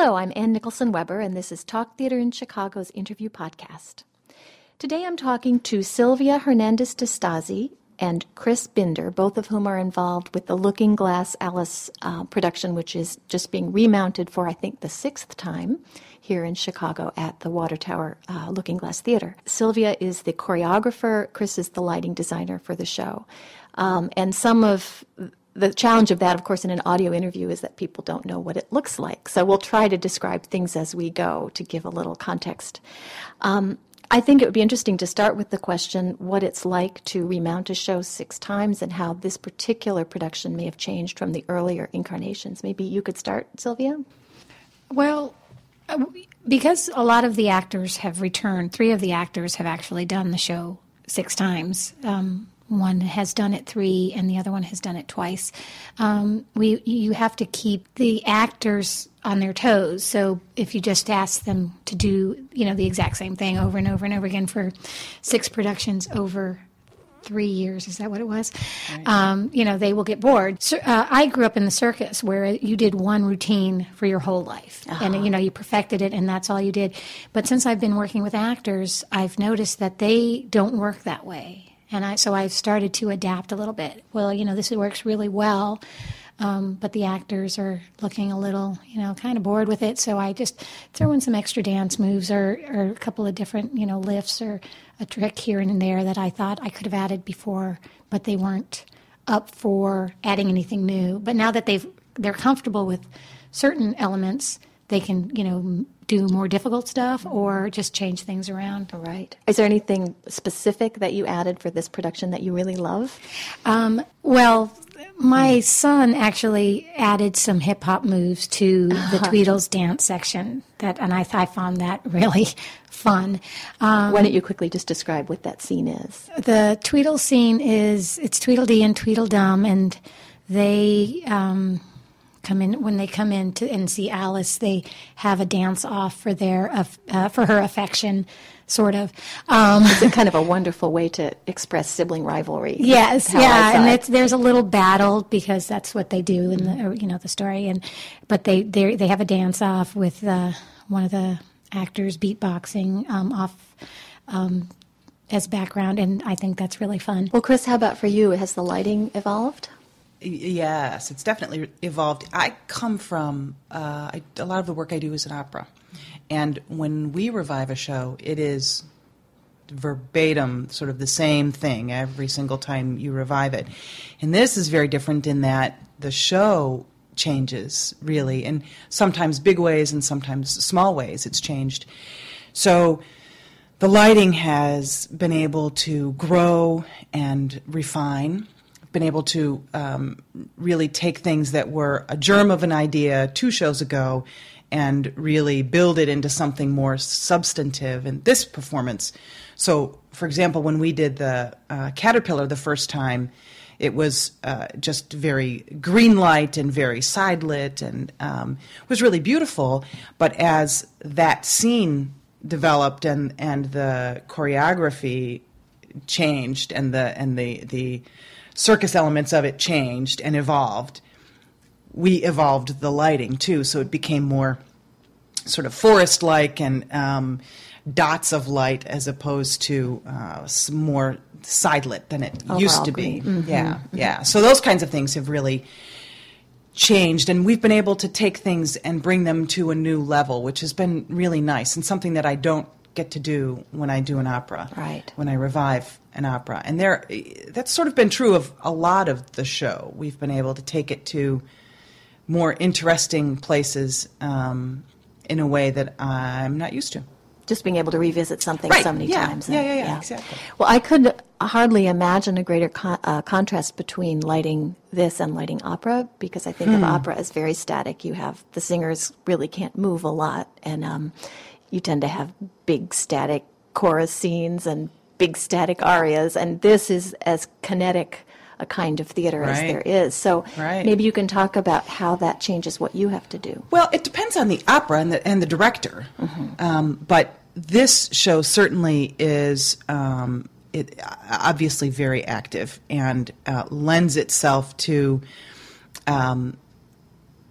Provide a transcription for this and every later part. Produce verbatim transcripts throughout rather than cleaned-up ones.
Hello, I'm Ann Nicholson Weber, and this is Talk Theater in Chicago's interview podcast. Today I'm talking to Sylvia Hernandez de Stasi and Chris Binder, both of whom are involved with the Looking Glass Alice uh, production, which is just being remounted for, I think, the sixth time here in Chicago at the Water Tower uh, Looking Glass Theater. Sylvia is the choreographer. Chris is the lighting designer for the show. Um, and some of the challenge of that, of course, in an audio interview is that people don't know what it looks like. So we'll try to describe things as we go to give a little context. Um, I think it would be interesting to start with the question what it's like to remount a show six times and how this particular production may have changed from the earlier incarnations. Maybe you could start, Sylvia? Well, because a lot of the actors have returned, three of the actors have actually done the show six times. Um, one has done it three, and the other one has done it twice. Um, we you have to keep the actors on their toes. So if you just ask them to do, you know, the exact same thing over and over and over again for six productions over three years, is that what it was? Right. Um, you know, they will get bored. So, uh, I grew up in the circus where you did one routine for your whole life. Uh-huh. And, you know, you perfected it and that's all you did. But since I've been working with actors, I've noticed that they don't work that way. And I, so I've started to adapt a little bit. Well, you know, this works really well, um, but the actors are looking a little, you know, kind of bored with it. So I just throw in some extra dance moves or, or a couple of different, you know, lifts or a trick here and there that I thought I could have added before, but they weren't up for adding anything new. But now that they've they're comfortable with certain elements, they can, you know, do more difficult stuff or just change things around. Right. Is there anything specific that you added for this production that you really love? Um, well, my son actually added some hip-hop moves to the Tweedles dance section, that, and I, I found that really fun. Um, Why don't you quickly just describe what that scene is? The Tweedle scene is, it's Tweedledee and Tweedledum, and they... Um, come in when they come in to and see Alice, they have a dance off for their uh, for her affection, sort of. Um, it's kind of a wonderful way to express sibling rivalry. Yes, yeah, and it's, there's a little battle because that's what they do in the you know the story, and but they they they have a dance off with uh, one of the actors beatboxing um, off. Um, as background, and I think that's really fun. Well, Chris, how about for you? Has the lighting evolved? Yes, it's definitely evolved. I come from, uh, I, a lot of the work I do is in opera. And when we revive a show, it is verbatim sort of the same thing every single time you revive it. And this is very different in that the show changes, really, in sometimes big ways and sometimes small ways it's changed. So the lighting has been able to grow and refine, been able to um, really take things that were a germ of an idea two shows ago and really build it into something more substantive in this performance. So, for example, when we did the uh, Caterpillar the first time, it was uh, just very green light and very side lit and um, was really beautiful. But as that scene developed and, and the choreography changed and the and the the circus elements of it changed and evolved, we evolved the lighting too, so it became more sort of forest-like and um, dots of light as opposed to uh, some more side-lit than it Overall used to be. Mm-hmm. Yeah, yeah. So those kinds of things have really changed, and we've been able to take things and bring them to a new level, which has been really nice and something that I don't get to do when I do an opera, right? When I revive an opera. And there, that's sort of been true of a lot of the show. We've been able to take it to more interesting places um, in a way that I'm not used to. Just being able to revisit something right. so many yeah. times. Yeah, yeah, yeah, yeah, exactly. Well, I could hardly imagine a greater con- uh, contrast between lighting this and lighting opera, because I think hmm. of opera as very static. You have, the singers really can't move a lot, and um, you tend to have big static chorus scenes and big static arias, and this is as kinetic a kind of theater right. as there is. So right. maybe you can talk about how that changes what you have to do. Well, it depends on the opera and the, and the director. Mm-hmm. Um, but this show certainly is um, it, obviously very active and uh, lends itself to um,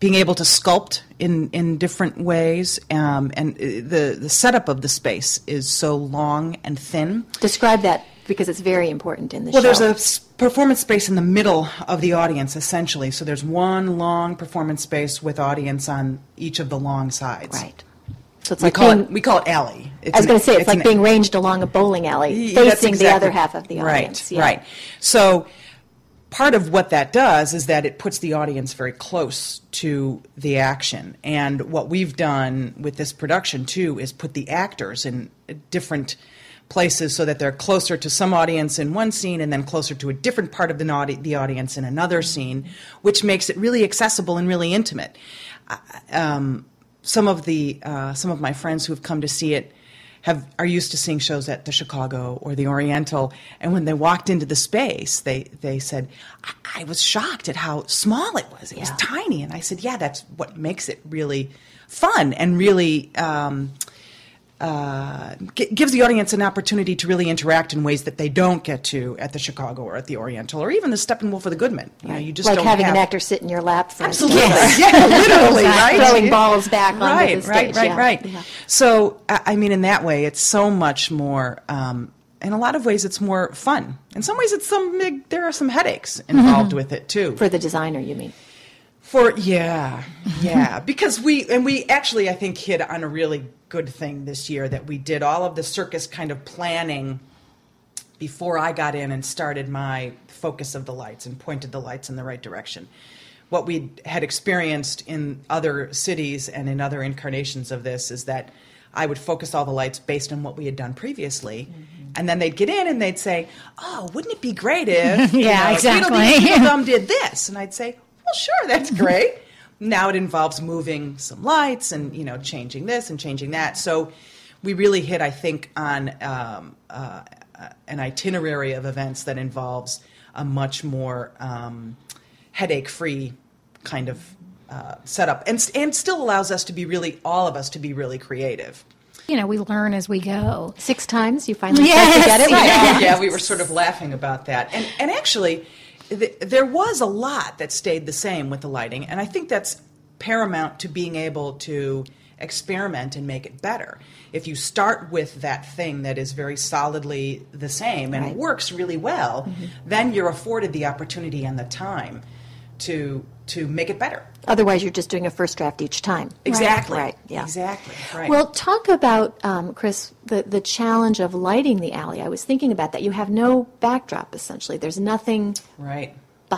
being able to sculpt in, in different ways, um, and the, the setup of the space is so long and thin. Describe that, because it's very important in the well, show. Well, there's a s- performance space in the middle of the audience, essentially. So there's one long performance space with audience on each of the long sides. Right. So it's we like call being, it we call it alley. It's I was an- going to say, it's, it's like an- being ranged along a bowling alley, Yeah, that's facing the exactly- other half of the audience. Right, Yeah. right. So part of what that does is that it puts the audience very close to the action. And what we've done with this production, too, is put the actors in different places so that they're closer to some audience in one scene and then closer to a different part of the, audi- the audience in another scene, which makes it really accessible and really intimate. Uh, um, some of the uh, some of my friends who have come to see it have are used to seeing shows at the Chicago or the Oriental, and when they walked into the space, they they said, I, I was shocked at how small it was. It was Yeah. tiny. And I said, yeah, that's what makes it really fun and really um, uh, g- gives the audience an opportunity to really interact in ways that they don't get to at the Chicago or at the Oriental or even the Steppenwolf or the Goodman. You know, you just like don't having have an actor sit in your lap, for Absolutely. instance. Yeah, literally, right? Throwing balls back onto right, the stage. Right, right, yeah. right, Yeah. So, I I mean, in that way, it's so much more, um, in a lot of ways, it's more fun. In some ways, it's some big, there are some headaches involved Mm-hmm. with it, too. For the designer, you mean? For, yeah, yeah. Because we, and we actually, I think, hit on a really good thing this year that we did all of the circus kind of planning before I got in and started my focus of the lights and pointed the lights in the right direction. What we had experienced in other cities and in other incarnations of this is that I would focus all the lights based on what we had done previously, mm-hmm. and then they'd get in and they'd say, "Oh, wouldn't it be great if you Yeah, know, exactly. Tweedledee Tweedledum did this?" And I'd say, "Well, sure, that's great." Now it involves moving some lights and, you know, changing this and changing that. So we really hit, I think, on um, uh, an itinerary of events that involves a much more um, headache-free kind of uh, setup, and and still allows us to be really, all of us to be really creative. You know, we learn as we go. Six times you finally Yes, start to get it? yes. Yeah, we were sort of laughing about that. And and actually, th- there was a lot that stayed the same with the lighting, and I think that's paramount to being able to experiment and make it better. If you start with that thing that is very solidly the same and Right. works really well, mm-hmm. then you're afforded the opportunity and the time to to make it better. Otherwise, you're just doing a first draft each time. Exactly. Right, yeah. Exactly. Right. Well, talk about, um, Chris, the, the challenge of lighting the alley. I was thinking about that. You have no backdrop, essentially. There's nothing right.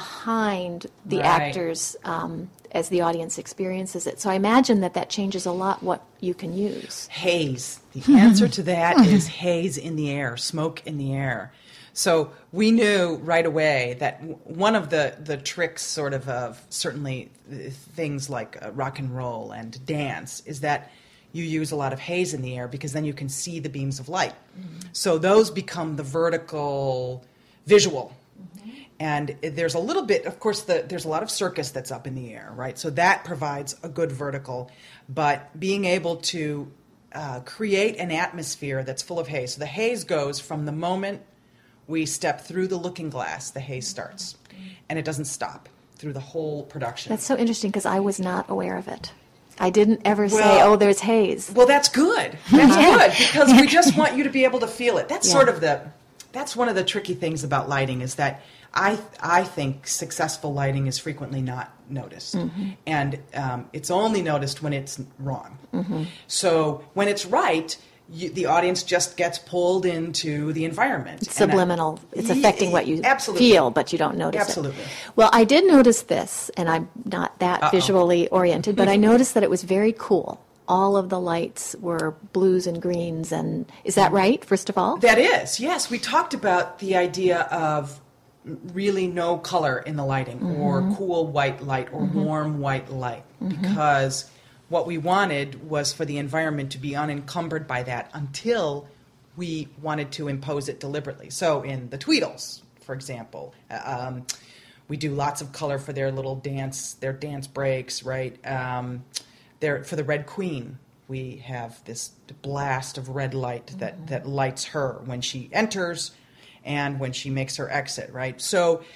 behind the Right. actors um, as the audience experiences it. So I imagine that that changes a lot what you can use. Haze. The answer to that is haze in the air, smoke in the air. So we knew right away that w- one of the, the tricks sort of of certainly uh, things like uh, rock and roll and dance is that you use a lot of haze in the air because then you can see the beams of light. Mm-hmm. So those become the vertical visual. Mm-hmm. And there's a little bit, of course, the, there's a lot of circus that's up in the air, right? So that provides a good vertical. But being able to uh, create an atmosphere that's full of haze. So the haze goes from the moment we step through the looking glass, the haze starts. And it doesn't stop through the whole production. That's so interesting because I was not aware of it. I didn't ever say, Well- oh, there's haze. Well, that's good. That's good because we just want you to be able to feel it. That's Yeah. sort of the, that's one of the tricky things about lighting is that I I think successful lighting is frequently not noticed, Mm-hmm. and um, it's only noticed when it's wrong. Mm-hmm. So when it's right, you, the audience just gets pulled into the environment. It's And I- subliminal. It's affecting what you Absolutely. feel, but you don't notice Absolutely. it. Well, I did notice this, and I'm not that Uh-oh. visually oriented, but I noticed that it was very cool. All of the lights were blues and greens, and is that right, first of all? That is, yes. We talked about the idea of really no color in the lighting, Mm-hmm. or cool white light, or Mm-hmm. warm white light, because what we wanted was for the environment to be unencumbered by that until we wanted to impose it deliberately. So in the Tweedles, for example, uh, um, we do lots of color for their little dance, their dance breaks, right? Um, their, for the Red Queen, we have this blast of red light that, Mm-hmm. that lights her when she enters and when she makes her exit, right? So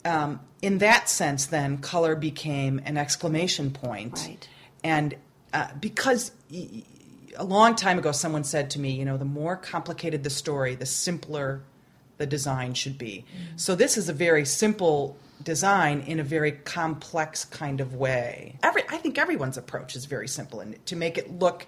um, in that sense, then, color became an exclamation point. Right. And uh, because y- a long time ago someone said to me, you know, the more complicated the story, the simpler the design should be. Mm-hmm. So this is a very simple design in a very complex kind of way. Every, I think everyone's approach is very simple, and to make it look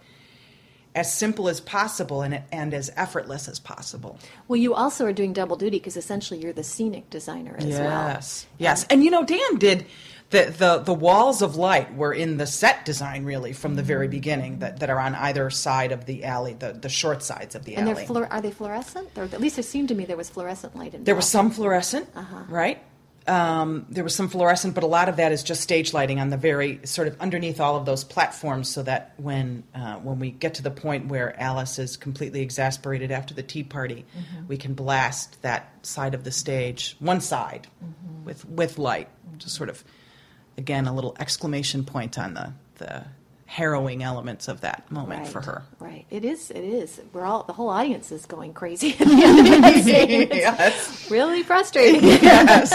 as simple as possible and, and as effortless as possible. Well, you also are doing double duty because essentially you're the scenic designer as yes. well. Yes, yes. And, you know, Dan did, the, the, the walls of light were in the set design, really, from the very beginning, that, that are on either side of the alley, the, the short sides of the and alley. And they're fluor- are they fluorescent? Or at least it seemed to me there was fluorescent light in There was some fluorescent, uh-huh. right? Um, there was some fluorescent, but a lot of that is just stage lighting on the very sort of underneath all of those platforms, so that when uh, when we get to the point where Alice is completely exasperated after the tea party, mm-hmm. we can blast that side of the stage, one side, mm-hmm. with with light, mm-hmm. to sort of, again, a little exclamation point on the the harrowing elements of that moment right, for her. Right. It is. It is. We're all, the whole audience is going crazy at the end of that scene. It's yes. really frustrating. Yes.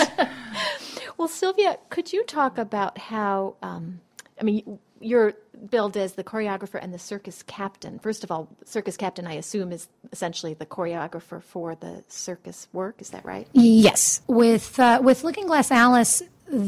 Well, Sylvia, could you talk about how, um, I mean, you're billed as the choreographer and the circus captain. First of all, circus captain, I assume, is essentially the choreographer for the circus work. Is that right? Yes. With uh, with Looking Glass Alice,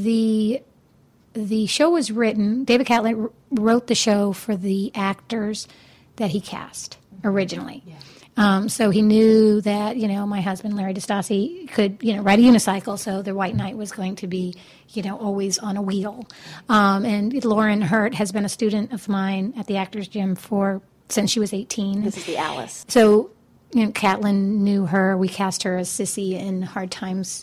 the the show was written. David Catlett wrote the show for the actors that he cast originally. Yeah. Um, so he knew that, you know, my husband, Larry DeStassi, could, you know, ride a unicycle, so the White Knight was going to be, you know, always on a wheel. Um, and Lauren Hurt has been a student of mine at the Actors Gym for since she was eighteen. This is the Alice. So, you know, Catlin knew her. We cast her as Sissy in Hard Times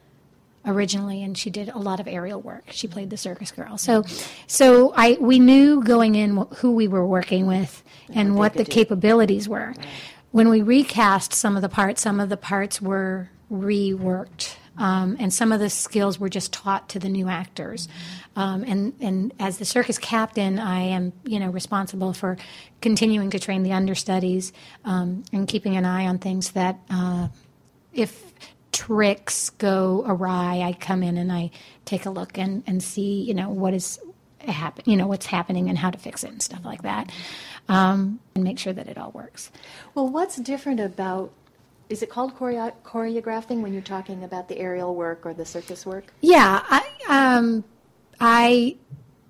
originally, and she did a lot of aerial work. She played the circus girl. So, so I we knew going in who we were working with and, and what, what the do. capabilities were. Right. When we recast some of the parts, some of the parts were reworked, um, and some of the skills were just taught to the new actors. Mm-hmm. Um, and, and as the circus captain, I am, you know, responsible for continuing to train the understudies um, and keeping an eye on things that, uh, if tricks go awry, I come in and I take a look and, and see, you know, what is happen, you know, what's happening and how to fix it and stuff like that. Um, and make sure that it all works. Well, what's different about, is it called choreo- choreographing when you're talking about the aerial work or the circus work? Yeah, I, um, I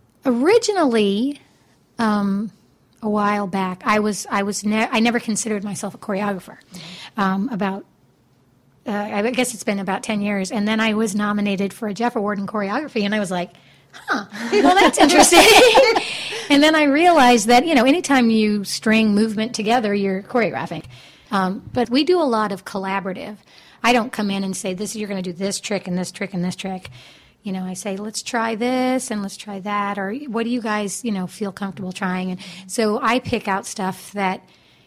originally, um, a while back, I was, I was, ne- I never considered myself a choreographer. Mm-hmm. Um, about, uh, I guess it's been about ten years, and then I was nominated for a Jeff Award in choreography, and I was like, huh, well, that's interesting. And then I realized that, you know, anytime you string movement together, you're choreographing. Um, but we do a lot of collaborative. I don't come in and say, this you're going to do this trick and this trick and this trick. You know, I say, let's try this and let's try that. Or what do you guys, you know, feel comfortable trying? And so I pick out stuff that,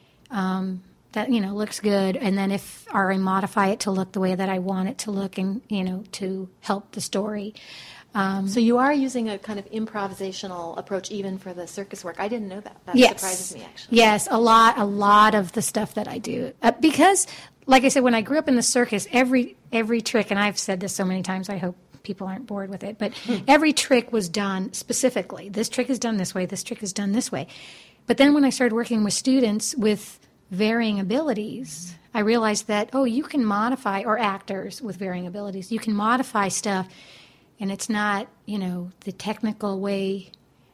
um, that, you know, looks good. And then if, or I modify it to look the way that I want it to look and, you know, to help the story. Um, so you are using a kind of improvisational approach even for the circus work. I didn't know that. That yes. surprises me, actually. Yes, a lot, a lot of the stuff that I do. Uh, because, like I said, when I grew up in the circus, every every trick, and I've said this so many times, I hope people aren't bored with it, but every trick was done specifically. This trick is done this way, this trick is done this way. But then when I started working with students with varying abilities, I realized that, oh, you can modify, or actors with varying abilities, you can modify stuff. And it's not, you know, the technical way,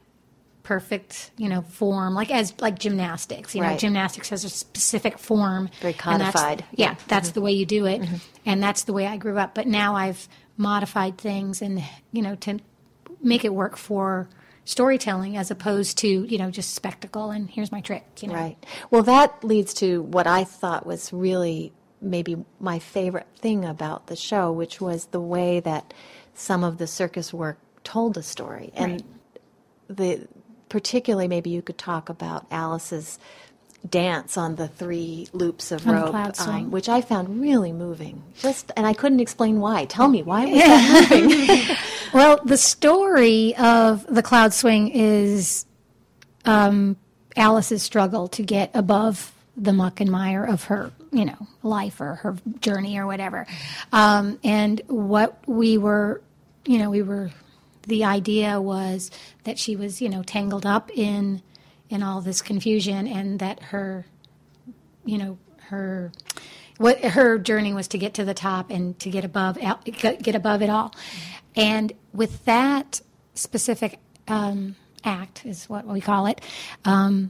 perfect, you know, form, like as like gymnastics. You right. know, gymnastics has a specific form. Very codified. That's, yeah, that's mm-hmm. the way you do it. Mm-hmm. And that's the way I grew up. But now I've modified things and, you know, to make it work for storytelling as opposed to, you know, just spectacle and here's my trick, you know. Right. Well, that leads to what I thought was really maybe my favorite thing about the show, which was the way that some of the circus work told a story. And right. the particularly maybe you could talk about Alice's dance on the three loops of on rope, cloud swing. Um, which I found really moving. Just and I couldn't explain why. Tell me, why was that moving? Well, the story of the cloud swing is um, Alice's struggle to get above the muck and mire of her, you know, life or her journey or whatever. Um, and what we were, you know, we were, the idea was that she was, you know, tangled up in, in all this confusion, and that her, you know, her, what her journey was to get to the top and to get above, get above it all. And with that specific um, act, is what we call it, um,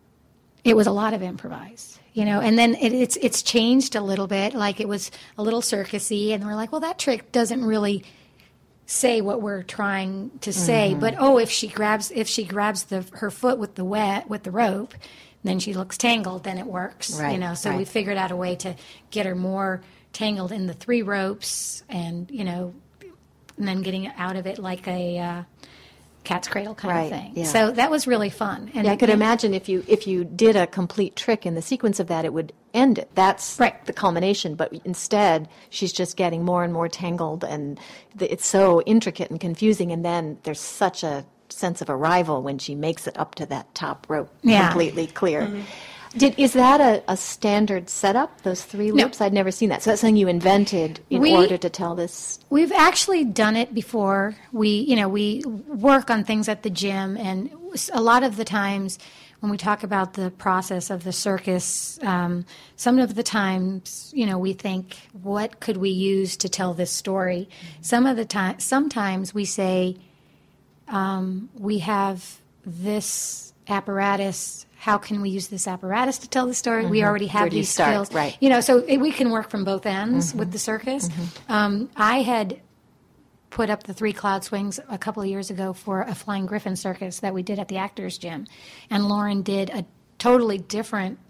it was a lot of improvise, you know, and then it, it's it's changed a little bit. Like, it was a little circusy, and we're like, well, that trick doesn't really say what we're trying to say. Mm-hmm. But oh, if she grabs if she grabs the her foot with the wet with the rope, then she looks tangled. Then it works, right, you know. So right. we figured out a way to get her more tangled in the three ropes, and you know, and then getting out of it like a Uh, cat's cradle kind right, of thing. Yeah. So that was really fun. And yeah, I could and, imagine if you if you did a complete trick in the sequence of that, it would end it. That's right. the culmination. But instead, she's just getting more and more tangled, and the, it's so intricate and confusing. And then there's such a sense of arrival when she makes it up to that top rope, yeah. completely clear. Mm-hmm. Did is that a, a standard setup? Those three loops? No. I'd never seen that. So that's something you invented in we, order to tell this. We've actually done it before. We, you know, we work on things at the gym, and a lot of the times when we talk about the process of the circus, um, some of the times, you know, we think, what could we use to tell this story? Some of the time, sometimes we say, um, we have this apparatus. How can we use this apparatus to tell the story? Mm-hmm. We already have Where do you these start? skills. Right. You know, so it, we can work from both ends Mm-hmm. with the circus. Mm-hmm. Um, I had put up the three cloud swings a couple of years ago for a Flying Griffin circus that we did at the Actors Gym. And Lauren did a totally different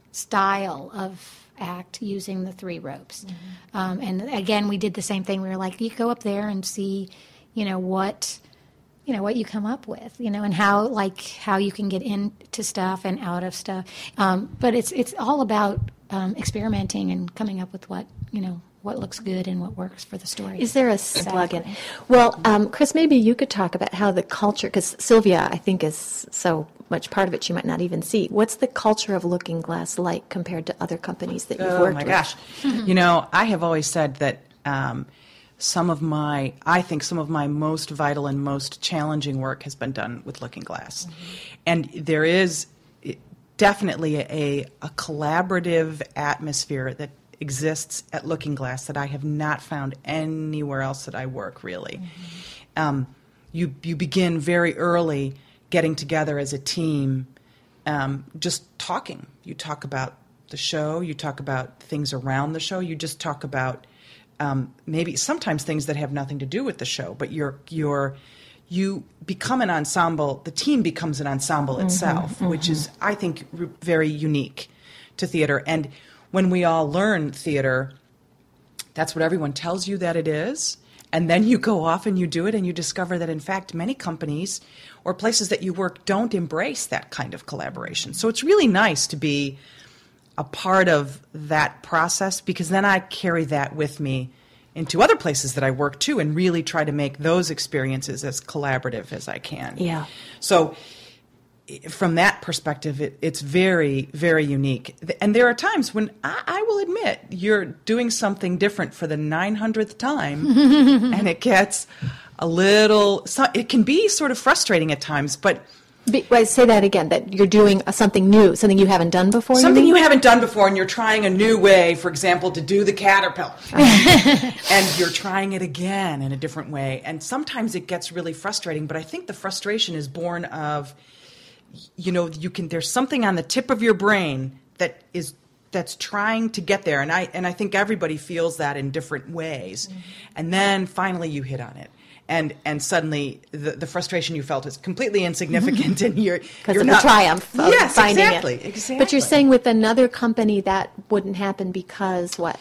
style of act using the three ropes. Mm-hmm. Um, and again, we did the same thing. We were like, you go up there and see, you know, what... you know, what you come up with, you know, and how, like, how you can get into stuff and out of stuff. Um, but it's it's all about um, experimenting and coming up with what, you know, what looks good and what works for the story. Is there a slogan? Well, um, Chris, maybe you could talk about how the culture, because Sylvia, I think, is so much part of it she might not even see. What's the culture of Looking Glass like compared to other companies that you've oh worked my with? gosh. You know, I have always said that um, some of my, I think some of my most vital and most challenging work has been done with Looking Glass. Mm-hmm. And there is definitely a, a collaborative atmosphere that exists at Looking Glass that I have not found anywhere else that I work, really. Mm-hmm. Um, you, you begin very early getting together as a team, um, just talking. You talk about the show, you talk about things around the show, you just talk about Um, maybe sometimes things that have nothing to do with the show, but you're you're you become an ensemble. The team becomes an ensemble mm-hmm, itself, mm-hmm. which is, I think, r- very unique to theater. And when we all learn theater, that's what everyone tells you that it is. And then you go off and you do it, and you discover that, in fact, many companies or places that you work don't embrace that kind of collaboration. So it's really nice to be a part of that process, because then I carry that with me into other places that I work too, and really try to make those experiences as collaborative as I can. Yeah. So from that perspective, it, it's very, very unique. And there are times when I, I will admit you're doing something different for the nine hundredth time, and it gets a little, so it can be sort of frustrating at times, but Be, wait, say that again, that you're doing uh, something new, something you haven't done before? Something you, you haven't done before, and you're trying a new way, for example, to do the caterpillar. And you're trying it again in a different way. And sometimes it gets really frustrating, but I think the frustration is born of, you know, you can there's something on the tip of your brain that is that's trying to get there. And I and I think everybody feels that in different ways. Mm-hmm. And then finally you hit on it. And and suddenly the, the frustration you felt is completely insignificant, and you're because you're of not, the triumph of yes, finding exactly, it. Exactly. But you're saying with another company that wouldn't happen because what?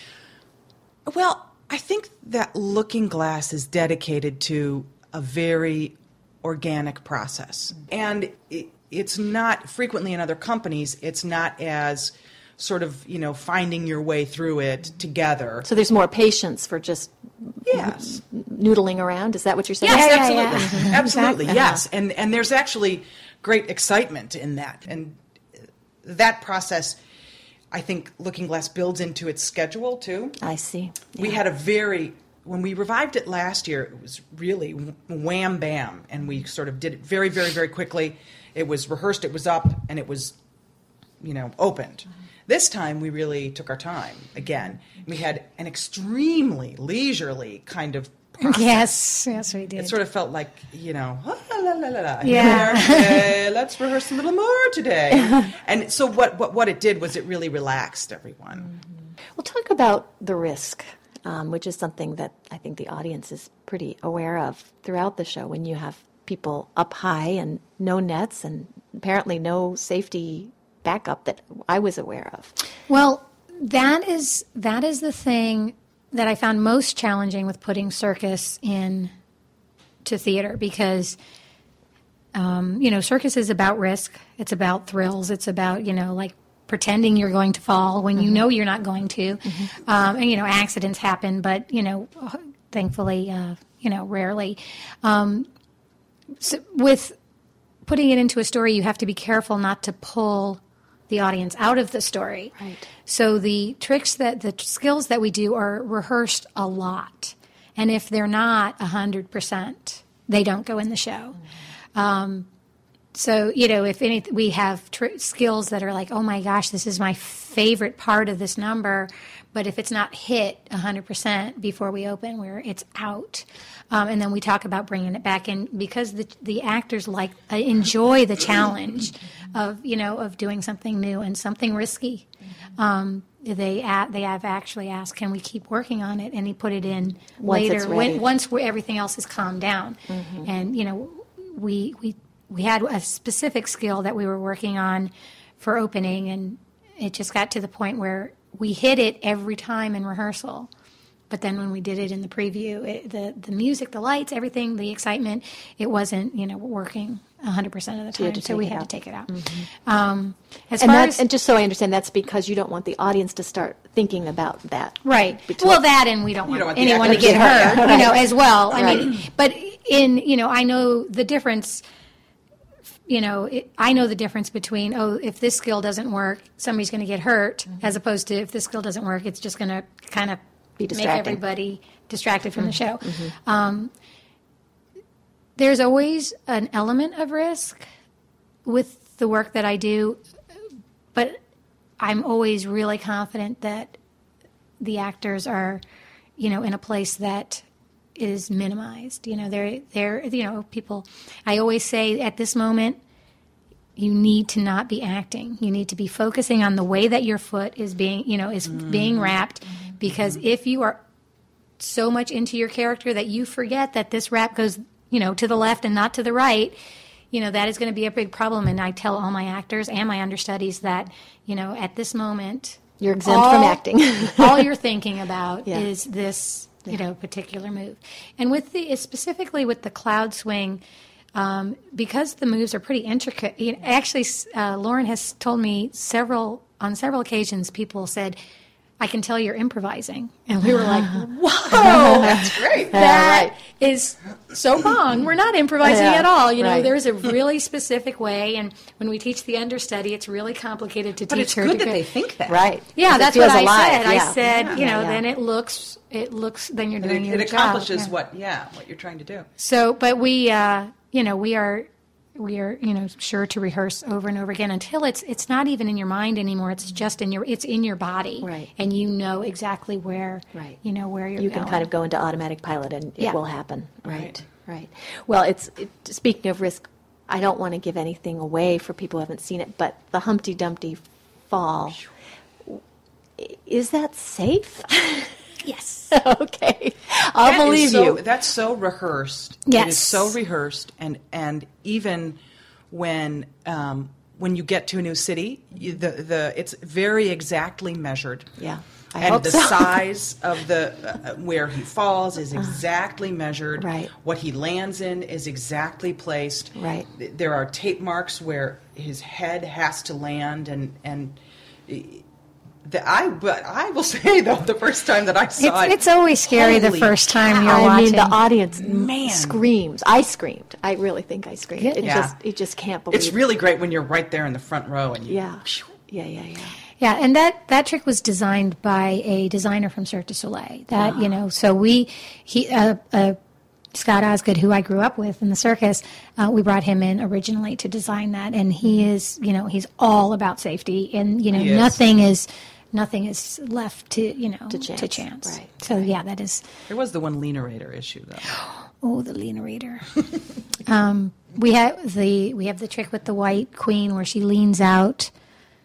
Well, I think that Looking Glass is dedicated to a very organic process, and it, it's not frequently in other companies. It's not as sort of, you know, finding your way through it together. So there's more patience for just yes. noodling around? Is that what you're saying? Yes, Yeah, yeah, absolutely. yeah. Absolutely, Exactly. yes. And and there's actually great excitement in that. And that process, I think Looking Glass builds into its schedule too. I see. We Yeah. had a very, when we revived it last year, it was really wham bam, and we sort of did it very, very, very quickly. It was rehearsed, it was up, and it was, you know, opened. This time we really took our time again. We had an extremely leisurely kind of process. Yes, yes, we did. It sort of felt like, you know, ah, la, la, la, la. Yeah. Here we are today. Let's rehearse a little more today. And so what, what, what it did was it really relaxed everyone. We'll talk about the risk, um, which is something that I think the audience is pretty aware of throughout the show when you have people up high and no nets and apparently no safety backup that I was aware of. Well, that is that is the thing that I found most challenging with putting circus in to theater, because um, you know, circus is about risk. It's about thrills. It's about, you know, like pretending you're going to fall when you know you're not going to. Mm-hmm. Um, and, you know, accidents happen, but, you know, thankfully, uh, you know, rarely. Um, so with putting it into a story, you have to be careful not to pull the audience out of the story. Right. So the tricks that, the skills that we do are rehearsed a lot. And if they're not one hundred percent, they don't go in the show. Mm-hmm. Um, so, you know, if any, we have tr- skills that are like, oh my gosh, this is my favorite part of this number, but if it's not hit one hundred percent before we open, where it's out. Um, and then we talk about bringing it back in, because the the actors like uh, enjoy the challenge of, you know, of doing something new and something risky. Um, they a- they have actually asked, can we keep working on it? And he put it in Once later, it's ready. when, once we're, everything else is calmed down. Mm-hmm. And, you know, we we we had a specific skill that we were working on for opening, and it just got to the point where we hit it every time in rehearsal. But then when we did it in the preview, it, the the music, the lights, everything, the excitement, it wasn't, you know, working one hundred percent of the So you had time. to So take we it had out. to take it out. Mm-hmm. Um, as And, far that, as and just so I understand, that's because you don't want the audience to start thinking about that. right, Between- well, that, and we don't want, don't want the anyone to actors get to hurt, hurt. you know, Right. as well. I Right. mean, but in, you know, I know the difference. You know, it, I know the difference between, oh, if this skill doesn't work, somebody's going to get hurt, Mm-hmm. as opposed to if this skill doesn't work, it's just going to kind of Be make distracting. everybody distracted from the show. Um, there's always an element of risk with the work that I do, but I'm always really confident that the actors are, you know, in a place that is minimized. You know, they're, they're, you know, people, I always say at this moment, you need to not be acting. You need to be focusing on the way that your foot is being, you know, is mm. being wrapped. Because if you are so much into your character that you forget that this wrap goes, you know, to the left and not to the right, you know, that is going to be a big problem. And I tell all my actors and my understudies that, you know, at this moment, You're exempt all, from acting. all you're thinking about Yeah. is this, you know, particular move. And with the, specifically with the cloud swing, um, because the moves are pretty intricate, you know, actually, uh, Lauren has told me several, on several occasions, people said, I can tell you're improvising. And we were like, whoa, That's great. that right. is so wrong. We're not improvising Yeah, at all. You know, right. there's a really specific way. And when we teach the understudy, it's really complicated to But teach it's her good to that go- they think that. Right. Yeah, Because it that's what feels I alive. said. Yeah. I said, you Yeah, know, yeah. then it looks, it looks, then you're And doing it, your it job. accomplishes Yeah. what, yeah, what you're trying to do. So, but we, uh, you know, we are, we are, you know, sure to rehearse over and over again until it's, it's not even in your mind anymore. It's just in your, it's in your body, Right. And you know exactly where, Right. you know, where you're You going. can kind of go into automatic pilot and it Yeah. will happen. Right. Right. Right. Well, it's it, speaking of risk, I don't want to give anything away for people who haven't seen it, but the Humpty Dumpty fall, is that safe? Yes. Okay. I'll That is believe so, you. That's so rehearsed. Yes. It is so rehearsed, and and even when um, when you get to a new city, you, the the it's very exactly measured. Yeah. I and hope the so. size of the uh, where he falls is exactly measured. Right. What he lands in is exactly placed. Right. Th- There are tape marks where his head has to land, and and. The, I but I will say though, the first time that I saw It's, it, it's always scary the holy first time you're I watching. mean, the audience Man. screams. I screamed. I really think I screamed. It Yeah. just, you just can't believe. It's really great when you're right there in the front row and you, Yeah. phew, Yeah, yeah, yeah. Yeah, and that, that trick was designed by a designer from Cirque du Soleil. That, you know, so we, he, uh, uh, Scott Osgood, who I grew up with in the circus, uh, we brought him in originally to design that, and he is, you know, he's all about safety, and, you know, He is. nothing is, nothing is left to, you know, To chance, to chance. right, So, yeah, that is, There was the one Leanerator issue, though. oh, the Leanerator. um, we have the, we have the trick with the White Queen where she leans out.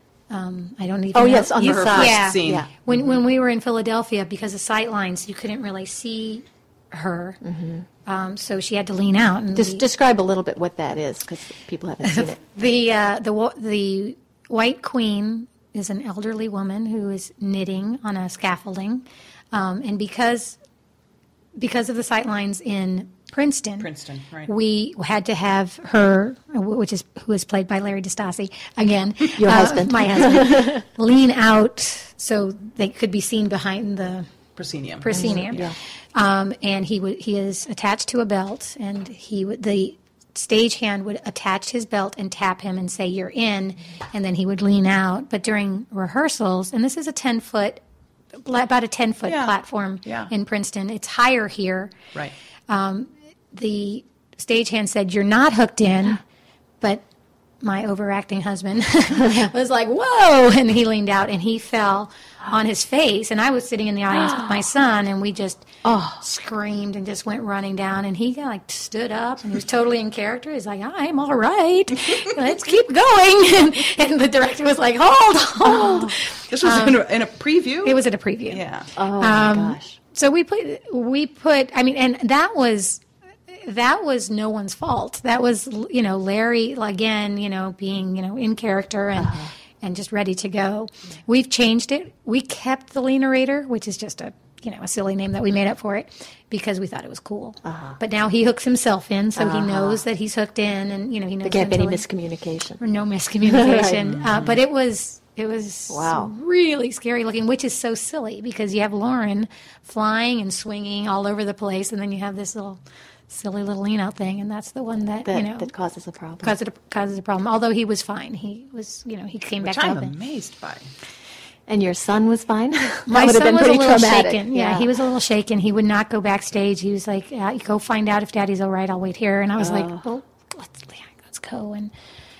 Um, I don't even Oh, know. yes, on You her thought- first yeah. scene. Yeah. When when we were in Philadelphia, because of sight lines, you couldn't really see her. Um, so she had to lean out. And Just the, describe a little bit what that is, because people haven't seen it. the uh, the wa- the White Queen is an elderly woman who is knitting on a scaffolding, um, and because because of the sight lines in Princeton, Princeton, right. we had to have her, which is who is played by Larry DeStasi again, Your uh, husband. my husband, lean out so they could be seen behind the Proscenium. proscenium. Yeah. Um, and he would he is attached to a belt, and he would the stagehand would attach his belt and tap him and say you're in, and then he would lean out. But during rehearsals, and this is a ten foot, about a ten foot Yeah. platform Yeah. in Princeton. It's higher here. Right. Um, the stagehand said you're not hooked in, but my overacting husband was like, whoa, and he leaned out and he fell on his face, and I was sitting in the audience with my son, and we just Oh. screamed and just went running down, and he like stood up and he was totally in character. He's like, I'm all right, let's keep going. and, and the director was like, hold, hold. This was in, a, in a preview? It was at a preview. Yeah. Oh, my Um, gosh. So we put we put I mean, and that was that was no one's fault. That was, you know, Larry again, you know, being, you know, in character and Uh-huh. and just ready to go. We've changed it. We kept the Leanerator, which is just a, you know, a silly name that we made up for it because we thought it was cool. Uh-huh. But now he hooks himself in, so he knows that he's hooked in, and you know he knows. There can't be any mentally- miscommunication. or no miscommunication. uh, but it was it was Wow. really scary looking, which is so silly because you have Lauren flying and swinging all over the place, and then you have this little silly little lean out thing, and that's the one that, That, you know that causes a problem. causes a, causes a problem. Although he was fine, he was you know he came Which back I'm up. And, amazed by. And your son was fine? That my would have son been was a pretty little traumatic. shaken. Yeah, he was a little shaken. He would not go backstage. He was like, uh, "Go find out if Daddy's all right. I'll wait here." And I was like, "Well, let's yeah, let's go." And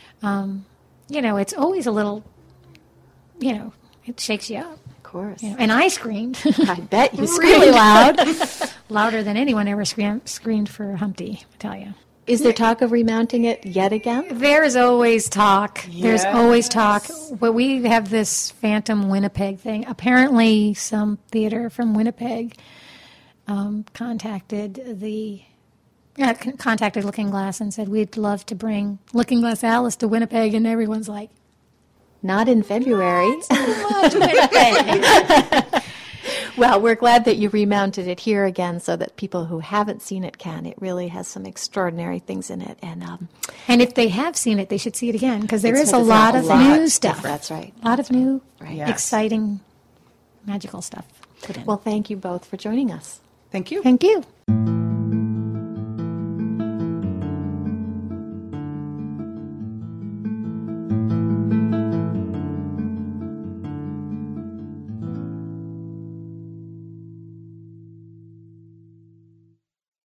um, you know, it's always a little, you know, it shakes you up. Of course. You know, and I screamed I bet you really screamed. loud, louder than anyone ever screamed, screamed for Humpty. I tell you. Is there talk of remounting it yet again? There's always talk. There's Yes. always talk. But we have this Phantom Winnipeg thing. Apparently, some theater from Winnipeg um, contacted the uh, con- contacted Looking Glass and said we'd love to bring Looking Glass Alice to Winnipeg, and everyone's like, Not in February. "What, Winnipeg?" Well, we're glad that you remounted it here again so that people who haven't seen it can. It really has some extraordinary things in it. And um, And if they have seen it, they should see it again because there It's- is a there's lot a of lot new of stuff. that's right. A lot of new, Right. Yes. exciting, magical stuff put in. well, thank you both for joining us. Thank you. Thank you.